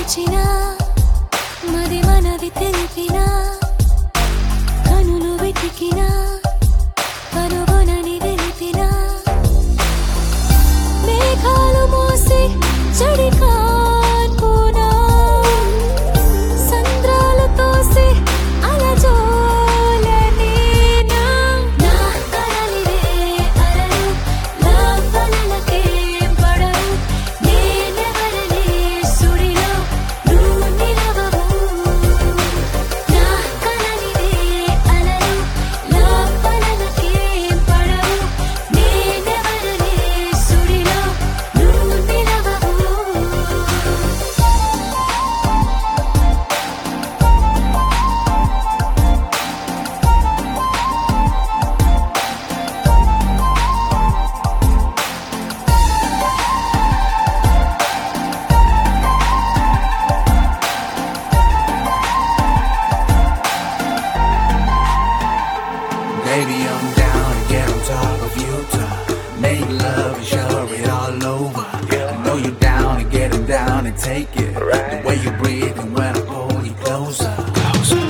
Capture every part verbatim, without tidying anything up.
పిలిచినా మది మనది తెలిపినా కనులు వెతికినా కనుగొనని వెలితినా మేఘాలు మోసి చడి కాన్పునా సంద్రాలు తోసి అలజోలనేనా నా కలలివే అలలు లాపలలకే పడవు నేనెవరనే సుడిలో నువ్వు నిలవవు నా కలలివే అలలు లాపలలకే పడవు నేనెవరనే సుడిలో నువ్వు నిలవవు Baby, I'm down to get on top of you, top. Make love and shove it all over. I know you're down to get it down and take it. The way you breathe and when I pull you closer. Closer.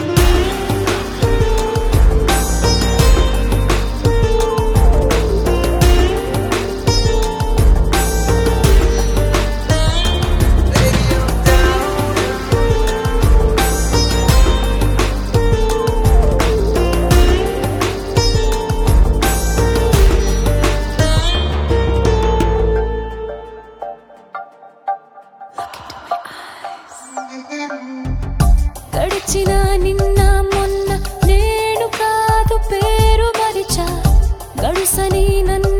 గడిచిన నిన్న మొన్న నేను కాదు పేరు మరిచా గడుసని నన్ను